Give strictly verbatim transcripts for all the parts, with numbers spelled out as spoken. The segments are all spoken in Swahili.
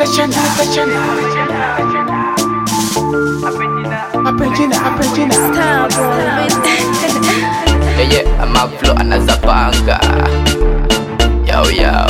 Natachana, Natachana. Apejina, apejina. Yeah, yeah, I'm a flow and as a banga. Yo, yo.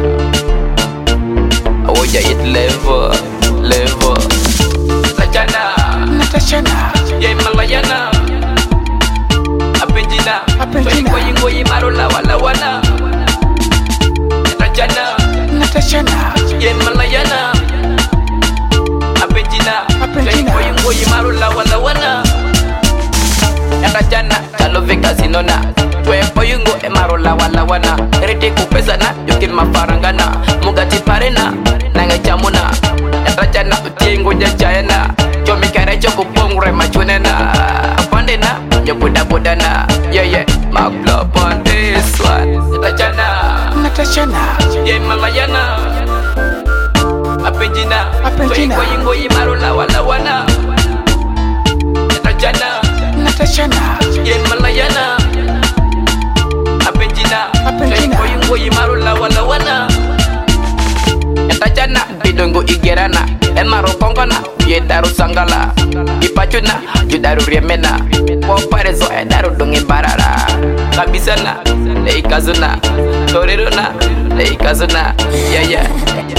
I want you hit level, level. Natachana, Natachana. yeah, Malayana. Apejina, Apejina. Kwa yingo yimaro la wala wana. Natachana, Natachana. yeah, Malayana. Apejina, Apejina. Kwa yingo yimaro la wala wana. Natachana, taloveka zinona. Wepo yungo emaro la wala wana. Rete kupesa na yukin mafarangana. Mugati parena, nanga chamuna. Natachana utiengo jachayana. Chomi kare choko pongre machunena. Apande na, nyobuda budana. Yeah yeah, my blood on this one. Natachana, Natachana. yeah Malayana. Apejina, Apejina. Kwa yingo yimaro la wala wana. Natachana, Natachana. yeah Malayana. Apejina, Apejina. Kwa yingo yimaro la wala wana. Natachana, bidongo igerana. Emaro kongona, ye daru sangala. Ipachuna, judaru riemena. Poparezo e daru dongi barara. Kabisana, le ikazuna. Toriruna, le ikazuna. Yeah yeah.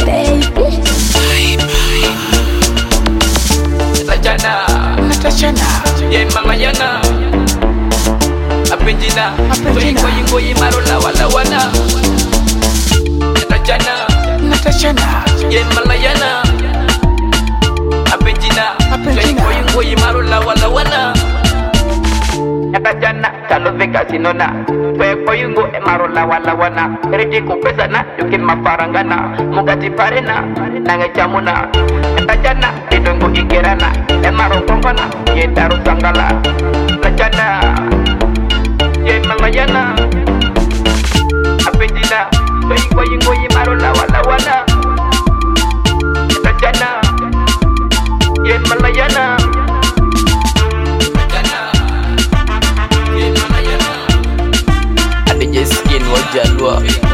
Natachana, Natachana. ye Malayana. Apejina, Apejina. Kwa yingo yimaro la wala wana. Natachana, Natachana. ye Malayana. Apejina, Apejina. Kwa yingo yimaro la wala wana. Natachana, taloveka zinona. Wepo yungo emaro la wala wana. Rete kupesa na yukin mafarangana. Mugati parena, nanga chamuna. Natachana, bidongo igerana. Emaro kongona, ye daru sangala. Natachana, ye Malayana. Apejina, kwa yingo yimaro la wala wana. Natachana, ye Malayana. Natachana, ye Malayana. Adi J Skin wajalua.